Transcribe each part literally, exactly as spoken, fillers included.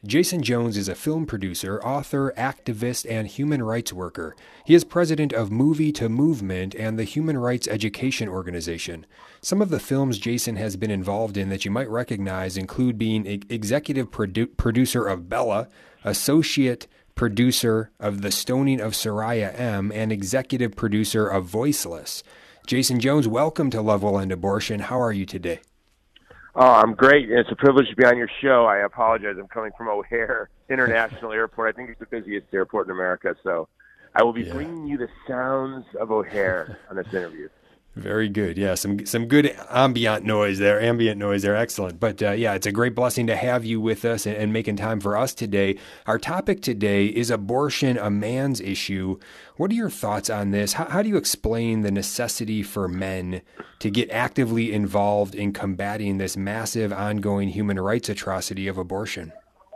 Jason Jones is a film producer, author, activist, and human rights worker. He is president of Movie to Movement and the Human Rights Education Organization. Some of the films Jason has been involved in that you might recognize include being e- executive produ- producer of Bella, associate producer of The Stoning of Soraya M., and executive producer of Voiceless. Jason Jones, welcome to Love Will End Abortion. How are you today? Oh, I'm great. It's a privilege to be on your show. I apologize. I'm coming from O'Hare International Airport. I think it's the busiest airport in America. So I will be yeah. bringing you the sounds of O'Hare on this interview. Very good. Yeah, some some good ambient noise there, ambient noise there. Excellent. But uh, yeah, it's a great blessing to have you with us and, and making time for us today. Our topic today is abortion, a man's issue. What are your thoughts on this? How, how do you explain the necessity for men to get actively involved in combating this massive, ongoing human rights atrocity of abortion?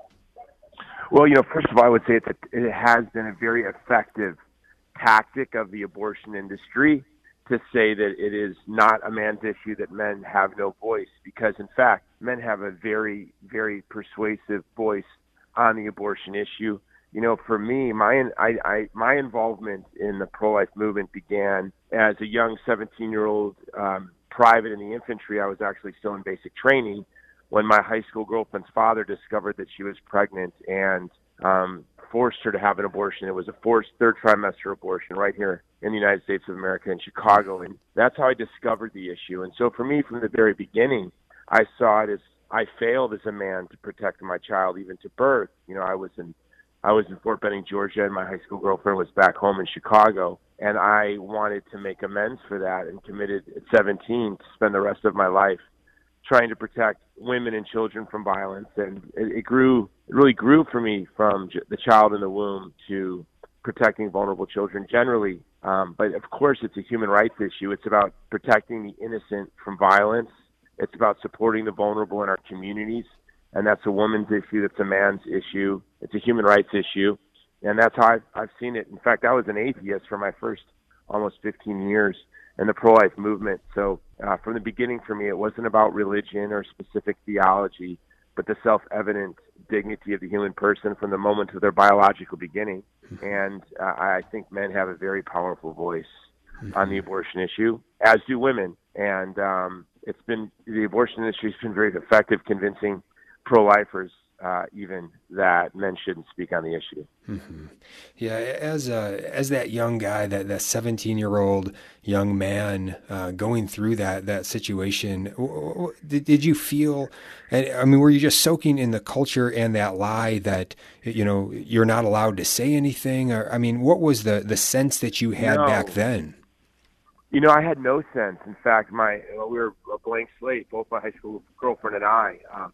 Well, you know, first of all, I would say it's a, it has been a very effective tactic of the abortion industry to say that it is not a man's issue, that men have no voice, because in fact, men have a very, very persuasive voice on the abortion issue. You know, for me, my I, I my involvement in the pro-life movement began as a young seventeen-year-old um, private in the infantry. I was actually still in basic training when my high school girlfriend's father discovered that she was pregnant and um, forced her to have an abortion. It was a forced third trimester abortion right here in the United States of America in Chicago. And that's how I discovered the issue. And so for me, from the very beginning, I saw it as I failed as a man to protect my child, even to birth. You know, I was in, I was in Fort Benning, Georgia, and my high school girlfriend was back home in Chicago. And I wanted to make amends for that and committed at seventeen to spend the rest of my life trying to protect women and children from violence. And it, it grew, it really grew for me from j- the child in the womb to protecting vulnerable children generally. Um, but of course, it's a human rights issue. It's about protecting the innocent from violence. It's about supporting the vulnerable in our communities. And that's a woman's issue. That's a man's issue. It's a human rights issue. And that's how I've, I've seen it. In fact, I was an atheist for my first almost fifteen years in the pro-life movement. So uh, from the beginning for me, it wasn't about religion or specific theology, but the self-evident dignity of the human person from the moment of their biological beginning. And uh, I think men have a very powerful voice on the abortion issue, as do women. And um, it's been, the abortion industry has been very effective convincing pro-lifers uh, even that men shouldn't speak on the issue. Mm-hmm. Yeah, as uh, as that young guy, that that seventeen-year-old young man uh, going through that that situation, did, did you feel? And I mean, were you just soaking in the culture and that lie that you know you're not allowed to say anything? Or I mean, what was the the sense that you had no. back then? You know, I had no sense. In fact, my we were a blank slate, both my high school girlfriend and I. Um,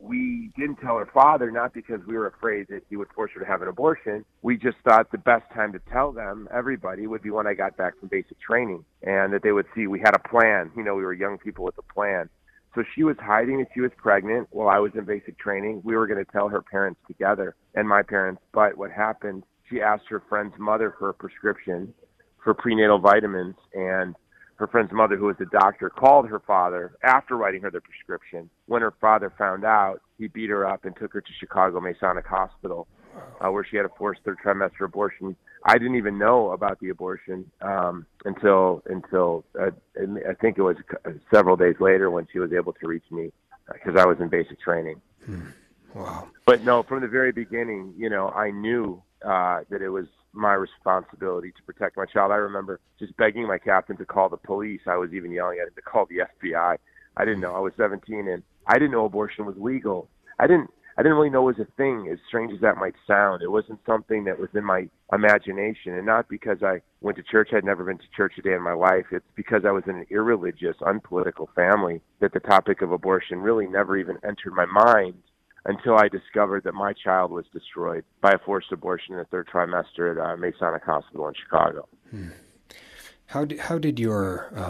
We didn't tell her father, not because we were afraid that he would force her to have an abortion. We just thought the best time to tell them, everybody, would be when I got back from basic training, and that they would see we had a plan. You know, we were young people with a plan. So she was hiding that she was pregnant while I was in basic training. We were going to tell her parents together and my parents. But what happened, she asked her friend's mother for a prescription for prenatal vitamins, and her friend's mother, who was a doctor, called her father after writing her the prescription. When her father found out, he beat her up and took her to Chicago Masonic Hospital, uh, where she had a forced third trimester abortion. I didn't even know about the abortion um, until until uh, I think it was several days later when she was able to reach me because uh, I was in basic training. Hmm. Wow. But no, from the very beginning, you know, I knew uh, that it was my responsibility to protect my child. I remember just begging my captain to call the police. I was even yelling at him to call the F B I. I didn't know. I was seventeen, and I didn't know abortion was legal. I didn't. I didn't really know it was a thing, as strange as that might sound. It wasn't something that was in my imagination, and not because I went to church. I'd never been to church a day in my life. It's because I was in an irreligious, unpolitical family that the topic of abortion really never even entered my mind until I discovered that my child was destroyed by a forced abortion in the third trimester at uh, Masonic Hospital in Chicago. Hmm. How did, how did your um,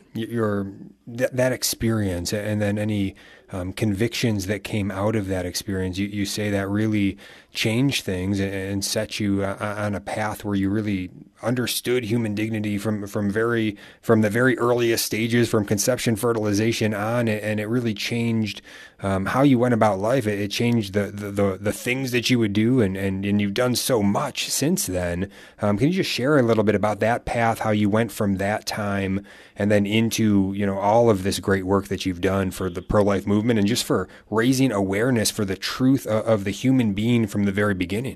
your th- that experience, and then any um, convictions that came out of that experience, you, you say that really changed things and, and set you uh, on a path where you really understood human dignity from from very from the very earliest stages, from conception, fertilization on, and it really changed um, how you went about life. It, it changed the, the the the things that you would do, and and and you've done so much since then. Um, can you just share a little bit about that path, how you went from that time and then into, you know, all of this great work that you've done for the pro-life movement and just for raising awareness for the truth of, of the human being from the very beginning?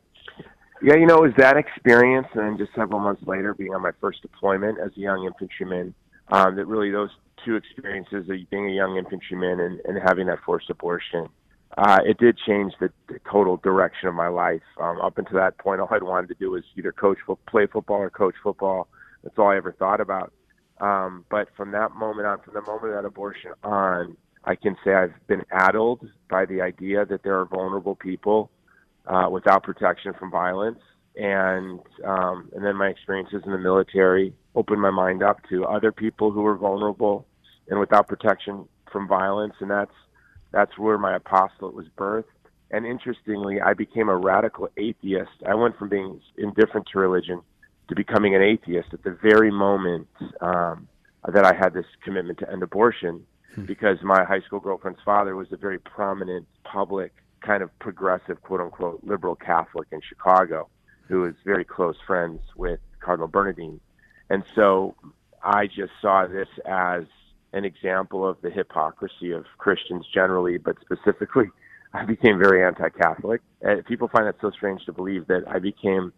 Yeah, you know, it was that experience, and then just several months later, being on my first deployment as a young infantryman, um, that really those two experiences, of being a young infantryman and, and having that forced abortion, uh, it did change the, the total direction of my life. Um, up until that point, all I'd wanted to do was either coach, play football or coach football. That's all I ever thought about. Um, but from that moment on, from the moment of that abortion on, I can say I've been addled by the idea that there are vulnerable people uh, without protection from violence. And um, and then my experiences in the military opened my mind up to other people who were vulnerable and without protection from violence. And that's that's where my apostolate was birthed. And interestingly, I became a radical atheist. I went from being indifferent to religion to becoming an atheist at the very moment um, that I had this commitment to end abortion, hmm. because my high school girlfriend's father was a very prominent, public, kind of progressive, quote-unquote, liberal Catholic in Chicago, who was very close friends with Cardinal Bernardin. And so I just saw this as an example of the hypocrisy of Christians generally, but specifically, I became very anti-Catholic. And people find it so strange to believe that I became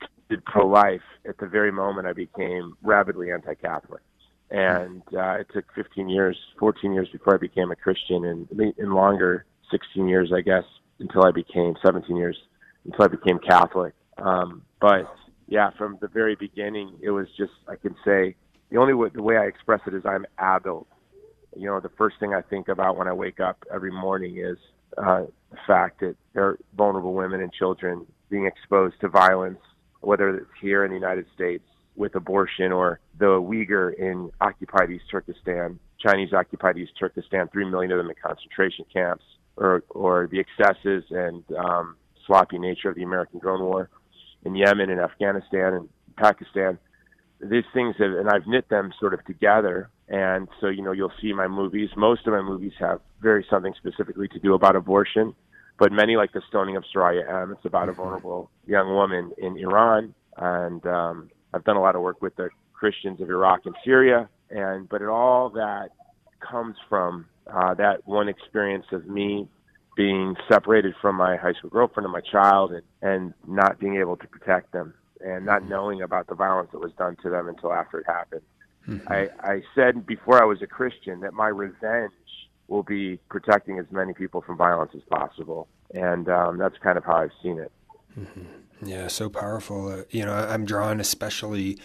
pro-life at the very moment I became rabidly anti-Catholic. And uh, it took fifteen years, fourteen years before I became a Christian, and in longer, sixteen years, I guess, until I became, seventeen years, until I became Catholic. Um, but yeah, from the very beginning, it was just, I can say, the only way, the way I express it is I'm adult. You know, the first thing I think about when I wake up every morning is uh, the fact that there are vulnerable women and children being exposed to violence, whether it's here in the United States with abortion, or the Uyghur in occupied East Turkestan, Chinese-occupied East Turkestan, three million of them in concentration camps, or or the excesses and um, sloppy nature of the American drone war in Yemen and Afghanistan and Pakistan. These things have, and I've knit them sort of together. And so, you know, you'll see my movies. Most of my movies have very something specifically to do about abortion, but many, like The Stoning of Soraya M., it's about a vulnerable young woman in Iran. And um, I've done a lot of work with the Christians of Iraq and Syria. And but it, all that comes from uh, that one experience of me being separated from my high school girlfriend and my child, and, and not being able to protect them, and not knowing about the violence that was done to them until after it happened. Mm-hmm. I, I said before I was a Christian that my revenge will be protecting as many people from violence as possible. And um, that's kind of how I've seen it. Mm-hmm. Yeah, so powerful. Uh, you know, I'm drawn especially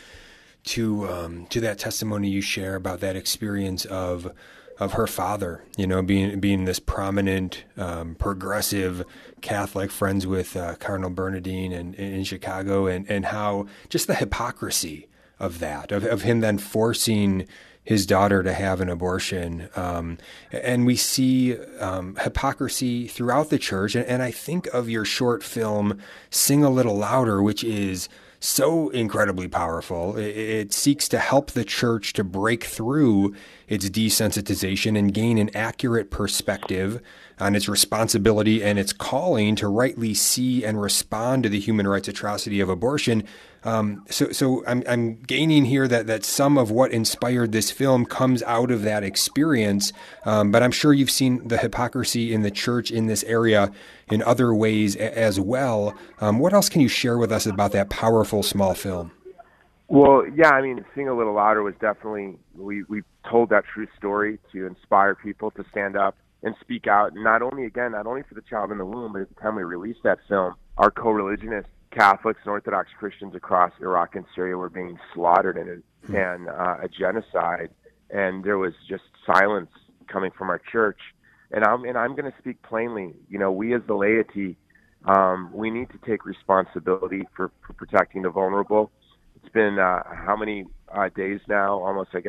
to um, to that testimony you share about that experience of of her father, you know, being being this prominent, um, progressive Catholic, friends with uh, Cardinal Bernardin and in Chicago, and, and how just the hypocrisy of that, of, of him then forcing his daughter to have an abortion. Um, and we see um, hypocrisy throughout the church. And, and I think of your short film, Sing a Little Louder, which is so incredibly powerful. It, it seeks to help the church to break through its desensitization and gain an accurate perspective on its responsibility and its calling to rightly see and respond to the human rights atrocity of abortion. Um, so, so I'm, I'm gaining here that, that some of what inspired this film comes out of that experience. Um, but I'm sure you've seen the hypocrisy in the church in this area in other ways a, as well. Um, what else can you share with us about that powerful small film? Well, yeah, I mean, Sing a Little Louder was definitely, we, we told that true story to inspire people to stand up and speak out, not only, again, not only for the child in the womb, but at the time we released that film, our co-religionists, Catholics and Orthodox Christians across Iraq and Syria were being slaughtered in a, and uh, a genocide, and there was just silence coming from our church. And I'm and I'm going to speak plainly. You know, we as the laity, um, we need to take responsibility for, for protecting the vulnerable. It's been uh, how many uh, days now? Almost, I guess,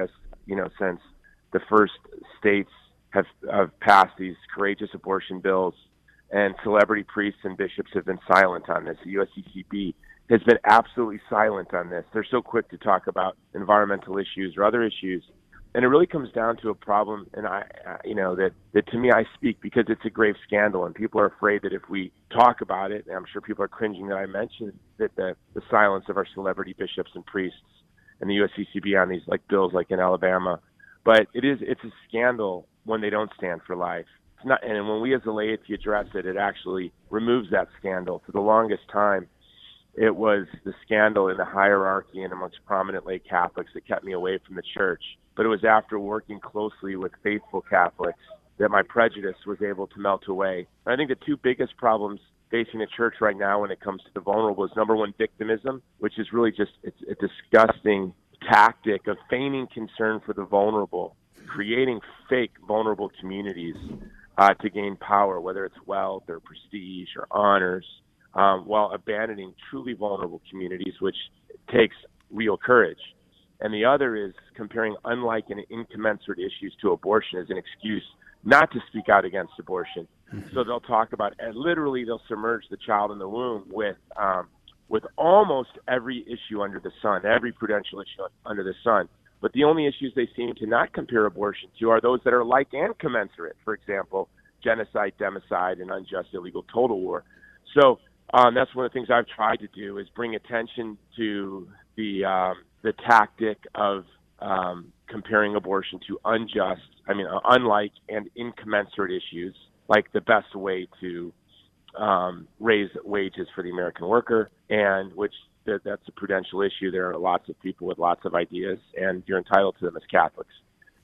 you know, since the first states have, have passed these courageous abortion bills, and celebrity priests and bishops have been silent on this. The U S C C B has been absolutely silent on this. They're so quick to talk about environmental issues or other issues. And it really comes down to a problem, and I, you know, that, that to me I speak because it's a grave scandal, and people are afraid that if we talk about it, and I'm sure people are cringing that I mentioned that the, the silence of our celebrity bishops and priests and the U S C C B on these like bills like in Alabama. But it is, it's a scandal when they don't stand for life. It's not, and when we as a laity address it, it actually removes that scandal. For the longest time, it was the scandal in the hierarchy and amongst prominent lay Catholics that kept me away from the church. But it was after working closely with faithful Catholics that my prejudice was able to melt away. And I think the two biggest problems facing the church right now when it comes to the vulnerable is, number one, victimism, which is really just it's a disgusting tactic of feigning concern for the vulnerable, creating fake vulnerable communities uh, to gain power, whether it's wealth or prestige or honors, um, while abandoning truly vulnerable communities, which takes real courage. And the other is comparing unlike and incommensurate issues to abortion as an excuse not to speak out against abortion. Mm-hmm. So they'll talk about, and literally they'll submerge the child in the womb with um, with almost every issue under the sun, every prudential issue under the sun. But the only issues they seem to not compare abortion to are those that are like and commensurate. For example, genocide, democide, and unjust illegal total war. So um, that's one of the things I've tried to do is bring attention to the um, the tactic of um, comparing abortion to unjust, I mean, uh, unlike and incommensurate issues, like the best way to um, raise wages for the American worker, and which th- that's a prudential issue. There are lots of people with lots of ideas, and you're entitled to them as Catholics.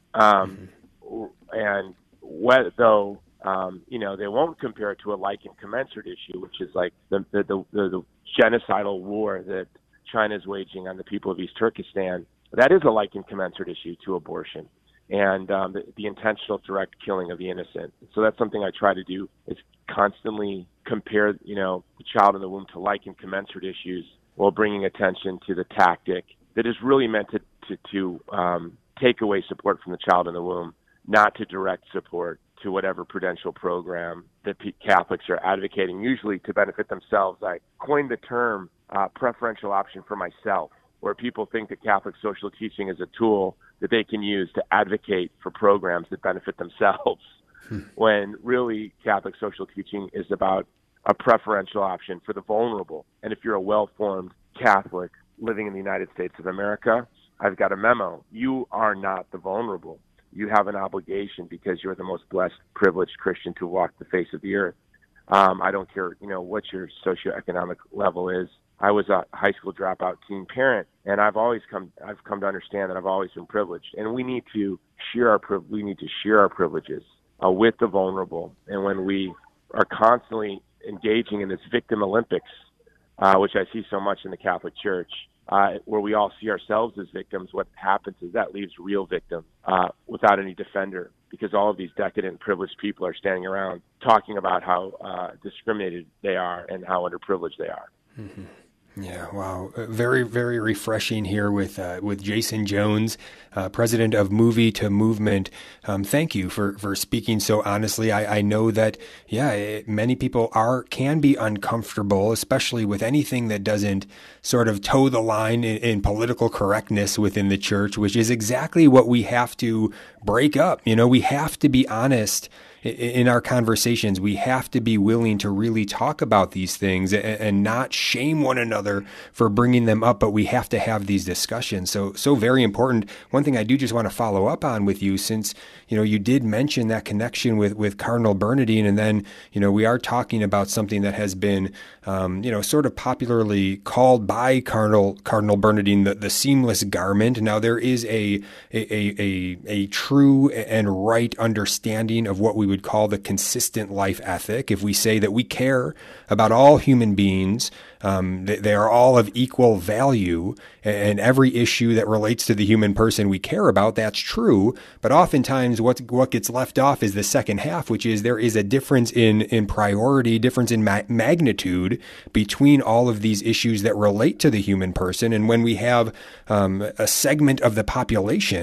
Um, mm-hmm. And what, though, um, you know, they won't compare it to a like and commensurate issue, which is like the the, the, the, the genocidal war that China's waging on the people of East Turkestan. That is a like and commensurate issue to abortion and um, the, the intentional direct killing of the innocent. So that's something I try to do is constantly compare, you know, the child in the womb to like and commensurate issues while bringing attention to the tactic that is really meant to, to, to um, take away support from the child in the womb, not to direct support to whatever prudential program that P- Catholics are advocating, usually to benefit themselves. I coined the term uh, preferential option for myself, where people think that Catholic social teaching is a tool that they can use to advocate for programs that benefit themselves, hmm. when really Catholic social teaching is about a preferential option for the vulnerable. And if you're a well-formed Catholic living in the United States of America, I've got a memo. You are not the vulnerable. You have an obligation because you're the most blessed, privileged Christian to walk the face of the earth. Um, I don't care, you know, what your socioeconomic level is. I was a high school dropout teen parent, and I've always come, I've come to understand that I've always been privileged. And we need to share our, priv- we need to share our privileges uh, with the vulnerable. And when we are constantly engaging in this victim Olympics, uh, which I see so much in the Catholic Church, Uh, where we all see ourselves as victims, what happens is that leaves real victims uh, without any defender, because all of these decadent, privileged people are standing around talking about how uh, discriminated they are and how underprivileged they are. Mm-hmm. Yeah, wow. Very, very refreshing here with uh, with Jason Jones, uh, president of Movie to Movement. Um, thank you for, for speaking so honestly. I, I know that, yeah, it, many people are can be uncomfortable, especially with anything that doesn't sort of toe the line in, in political correctness within the church, which is exactly what we have to break up. You know, we have to be honest in our conversations. We have to be willing to really talk about these things and, and not shame one another for bringing them up, but we have to have these discussions. So, so very important. One thing I do just want to follow up on with you, since, you know, you did mention that connection with, with Cardinal Bernardin, and then, you know, we are talking about something that has been, um, you know, sort of popularly called by Cardinal, Cardinal Bernardin, the, the seamless garment. Now, there is a, a, a, a true and right understanding of what we would call the consistent life ethic. If we say that we care about all human beings, um, they, they are all of equal value, and every issue that relates to the human person we care about, that's true. But oftentimes what what gets left off is the second half, which is there is a difference in, in priority, difference in ma- magnitude between all of these issues that relate to the human person. And when we have um, a segment of the population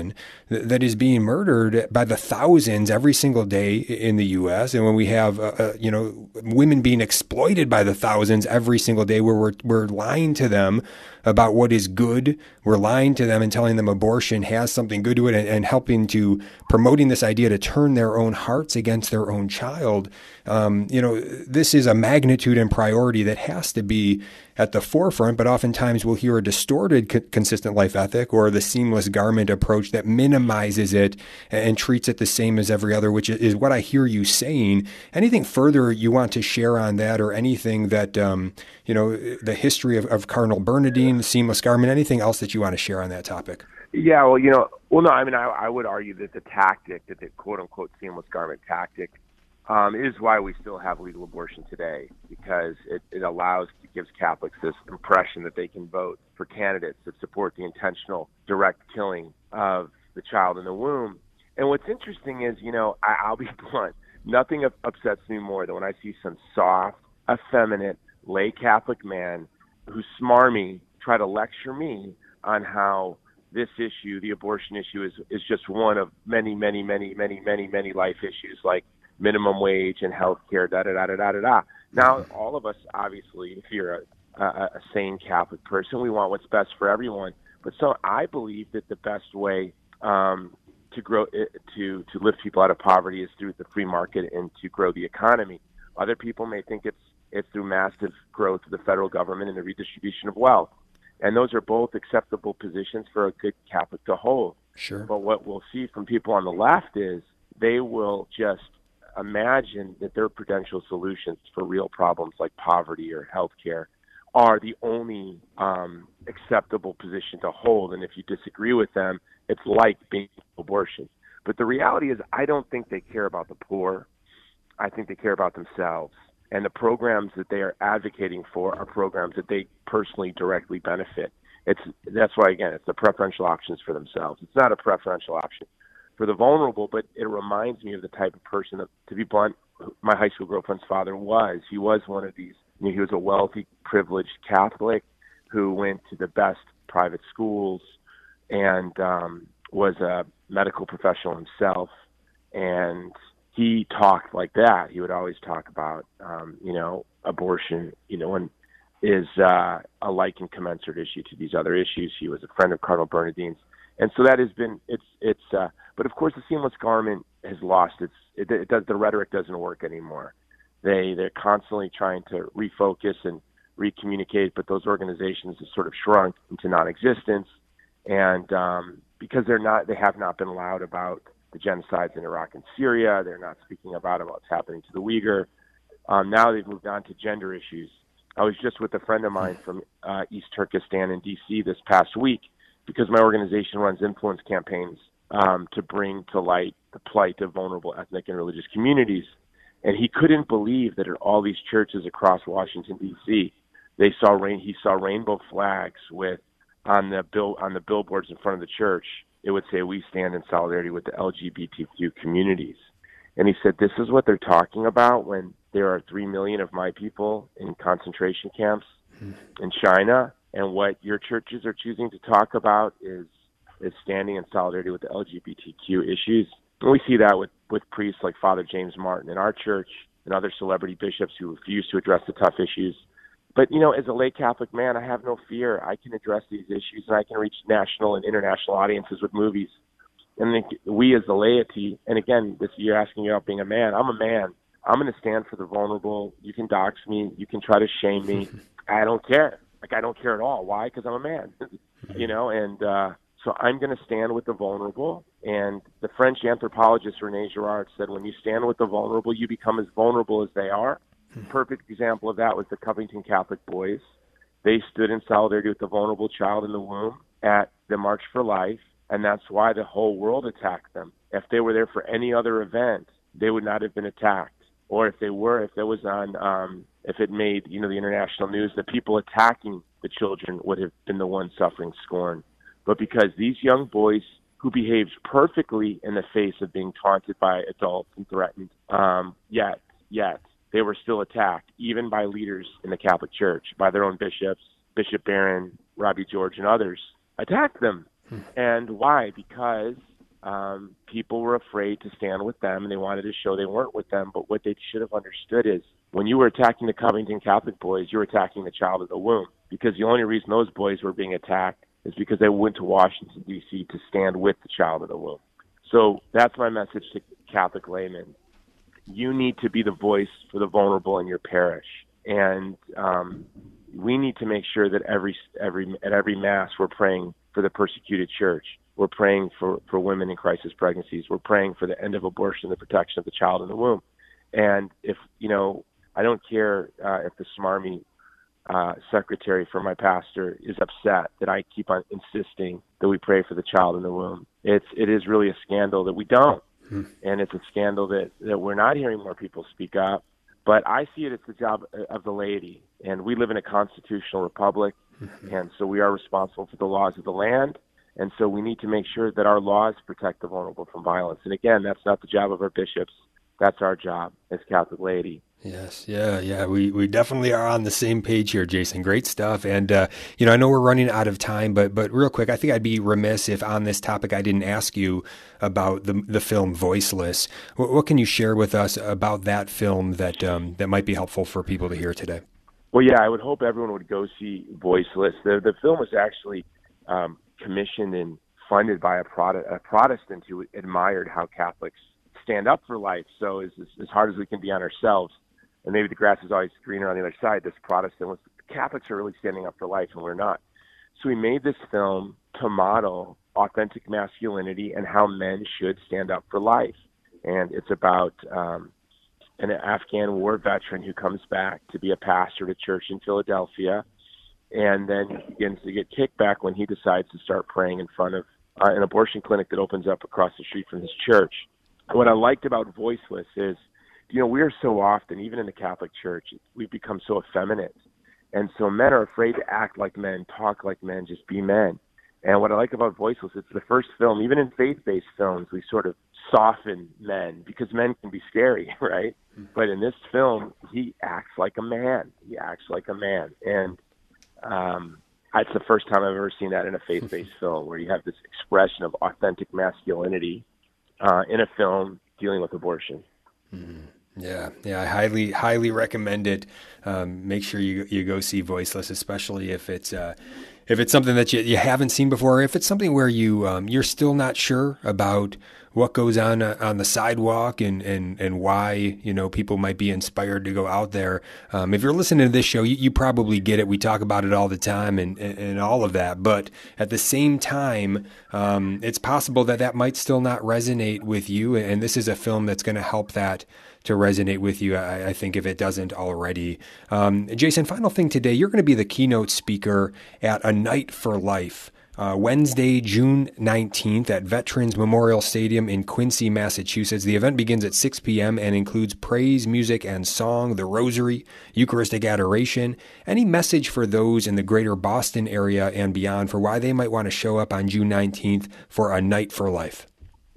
that is being murdered by the thousands every single day in the U S. And when we have, uh, uh, you know, women being exploited by the thousands every single day, where we're, we're lying to them about what is good. We're lying to them and telling them abortion has something good to it, and, and helping to promoting this idea to turn their own hearts against their own child. Um, you know, this is a magnitude and priority that has to be at the forefront, but oftentimes we'll hear a distorted co- consistent life ethic, or the seamless garment approach that minimizes it and, and treats it the same as every other, which is what I hear you saying. Anything further you want to share on that, or anything that, um, you know, the history of, of Cardinal Bernardin, seamless garment, anything else that you want to share on that topic? Yeah, well, you know, well, no, I mean, I, I would argue that the tactic, that the quote-unquote seamless garment tactic, um, is why we still have legal abortion today, because it, it allows, it gives Catholics this impression that they can vote for candidates that support the intentional direct killing of the child in the womb. And what's interesting is, you know, I, I'll be blunt, nothing upsets me more than when I see some soft, effeminate, lay Catholic man who's smarmy try to lecture me on how this issue, the abortion issue, is, is just one of many, many, many, many, many, many life issues like minimum wage and health care, da, da, da, da, da, da, da. Now, all of us, obviously, if you're a, a, a sane Catholic person, we want what's best for everyone. But so I believe that the best way um, to grow, to, to lift people out of poverty is through the free market and to grow the economy. Other people may think it's it's through massive growth of the federal government and the redistribution of wealth. And those are both acceptable positions for a good Catholic to hold. Sure. But what we'll see from people on the left is they will just imagine that their prudential solutions for real problems like poverty or health care are the only um, acceptable position to hold. And if you disagree with them, it's like being abortion. But the reality is, I don't think they care about the poor. I think they care about themselves. And the programs that they are advocating for are programs that they personally directly benefit. It's that's why, again, it's the preferential options for themselves. It's not a preferential option for the vulnerable, but it reminds me of the type of person that, to be blunt, my high school girlfriend's father was. He was one of these. You know, he was a wealthy, privileged Catholic who went to the best private schools and um, was a medical professional himself. And he talked like that. He would always talk about, um, you know, abortion, you know, and is uh, a like and commensurate issue to these other issues. He was a friend of Cardinal Bernardin's. And so that has been, it's, it's, uh, but of course the seamless garment has lost its, it, it does, the rhetoric doesn't work anymore. They, they're constantly trying to refocus and recommunicate, but those organizations have sort of shrunk into non-existence. And um, because they're not, they have not been loud about the genocides in Iraq and Syria. They're not speaking about what's happening to the Uyghur. Um, now they've moved on to gender issues. I was just with a friend of mine from uh, East Turkestan in D C this past week because my organization runs influence campaigns um, to bring to light the plight of vulnerable ethnic and religious communities. And he couldn't believe that at all these churches across Washington, D C, they saw rain. He saw rainbow flags with on the bill on the billboards in front of the church. It would say, "We stand in solidarity with the L G B T Q communities." And he said, this is what they're talking about when there are three million of my people in concentration camps mm. in China. And what your churches are choosing to talk about is is standing in solidarity with the L G B T Q issues. And we see that with, with priests like Father James Martin in our church and other celebrity bishops who refuse to address the tough issues. But, you know, as a lay Catholic man, I have no fear. I can address these issues, and I can reach national and international audiences with movies. And then we as the laity, and again, this you're asking about being a man. I'm a man. I'm going to stand for the vulnerable. You can dox me. You can try to shame me. I don't care. Like, I don't care at all. Why? Because I'm a man, you know, and uh, so I'm going to stand with the vulnerable. And the French anthropologist René Girard said, when you stand with the vulnerable, you become as vulnerable as they are. Perfect example of that was the Covington Catholic Boys. They stood in solidarity with the vulnerable child in the womb at the March for Life, and that's why the whole world attacked them. If they were there for any other event, they would not have been attacked. Or if they were, if it was on, um, if it made, you know, the international news, the people attacking the children would have been the ones suffering scorn. But because these young boys who behaved perfectly in the face of being taunted by adults and threatened, um, yet, yet, they were still attacked, even by leaders in the Catholic Church, by their own bishops, Bishop Barron, Robbie George, and others, attacked them. Hmm. And why? Because um, people were afraid to stand with them, and they wanted to show they weren't with them. But what they should have understood is when you were attacking the Covington Catholic boys, you were attacking the child of the womb, because the only reason those boys were being attacked is because they went to Washington, D C to stand with the child of the womb. So that's my message to Catholic laymen. You need to be the voice for the vulnerable in your parish. And um, we need to make sure that every every at every Mass we're praying for the persecuted church. We're praying for, for women in crisis pregnancies. We're praying for the end of abortion, the protection of the child in the womb. And if, you know, I don't care uh, if the smarmy uh, secretary for my pastor is upset that I keep on insisting that we pray for the child in the womb. It's, it is really a scandal that we don't. Hmm. And it's a scandal that, that we're not hearing more people speak up. But I see it as the job of the laity. And we live in a constitutional republic. Mm-hmm. And so we are responsible for the laws of the land. And so we need to make sure that our laws protect the vulnerable from violence. And again, that's not the job of our bishops. That's our job as Catholic laity. Yes. Yeah. Yeah. We, we definitely are on the same page here, Jason. Great stuff. And, uh, you know, I know we're running out of time, but, but real quick, I think I'd be remiss if on this topic I didn't ask you about the the film Voiceless. What, what can you share with us about that film that, um, that might be helpful for people to hear today? Well, yeah, I would hope everyone would go see Voiceless. The, the film was actually, um, commissioned and funded by a, Prot- a Protestant who admired how Catholics stand up for life. So as, as, as hard as we can be on ourselves, and maybe the grass is always greener on the other side, this Protestant was, Catholics are really standing up for life, and we're not. So we made this film to model authentic masculinity and how men should stand up for life. And it's about um, an Afghan war veteran who comes back to be a pastor at a church in Philadelphia, and then he begins to get kickback when he decides to start praying in front of uh, an abortion clinic that opens up across the street from his church. What I liked about Voiceless is, you know, we are so often, even in the Catholic Church, we've become so effeminate. And so men are afraid to act like men, talk like men, just be men. And what I like about Voiceless, it's the first film, even in faith-based films, we sort of soften men because men can be scary, right? Mm-hmm. But in this film, he acts like a man. He acts like a man. And Um, it's the first time I've ever seen that in a faith-based film, where you have this expression of authentic masculinity uh, in a film dealing with abortion. Mm, yeah, yeah, I highly, highly recommend it. Um, make sure you you go see Voiceless, especially if it's uh, if it's something that you, you haven't seen before. If it's something where you um, you're still not sure about what goes on uh, on the sidewalk and, and, and why, you know, people might be inspired to go out there. Um, if you're listening to this show, you, you probably get it. We talk about it all the time and, and, and all of that. But at the same time, um, it's possible that that might still not resonate with you. And this is a film that's going to help that to resonate with you, I, I think, if it doesn't already. Um, Jason, final thing today, you're going to be the keynote speaker at A Night for Life. Uh, Wednesday, June nineteenth at Veterans Memorial Stadium in Quincy, Massachusetts. The event begins at six p.m. and includes praise, music, and song, the Rosary, Eucharistic adoration. Any message for those in the greater Boston area and beyond for why they might want to show up on June nineteenth for A Night for Life?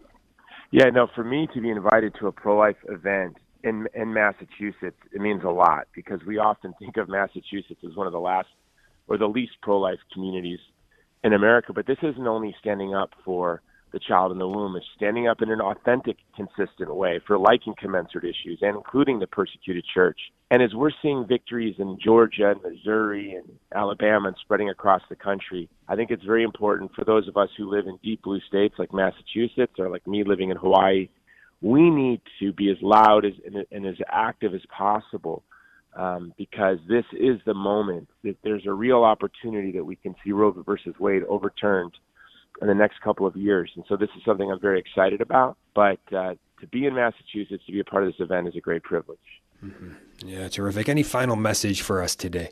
Yeah, no, for me to be invited to a pro-life event in in Massachusetts, it means a lot, because we often think of Massachusetts as one of the last or the least pro-life communities in America. But this isn't only standing up for the child in the womb, it's standing up in an authentic, consistent way for like and commensurate issues, and including the persecuted church. And as we're seeing victories in Georgia and Missouri and Alabama and spreading across the country, I think it's very important for those of us who live in deep blue states like Massachusetts, or like me living in Hawaii, we need to be as loud as, and, and as active as possible. Um, because this is the moment that there's a real opportunity that we can see Roe versus Wade overturned in the next couple of years. And so this is something I'm very excited about. But uh, to be in Massachusetts, to be a part of this event, is a great privilege. Mm-hmm. Yeah, terrific. Any final message for us today?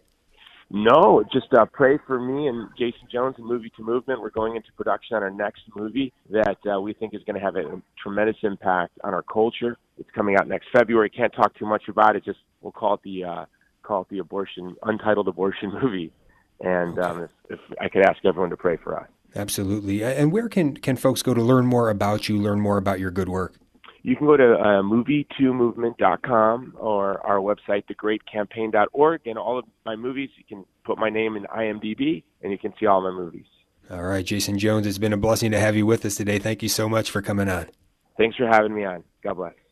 No, just uh, pray for me and Jason Jones and Movie to Movement. We're going into production on our next movie that uh, we think is going to have a tremendous impact on our culture. It's coming out next February. Can't talk too much about it. Just we'll call it the uh, call it the abortion untitled abortion movie. And um, if, if I could ask everyone to pray for us. Absolutely. And where can can folks go to learn more about you, learn more about your good work? You can go to uh, movie to movement dot com or our website, the great campaign dot org, and all of my movies, you can put my name in I M D B and you can see all my movies. All right, Jason Jones, it's been a blessing to have you with us today. Thank you so much for coming on. Thanks for having me on. God bless.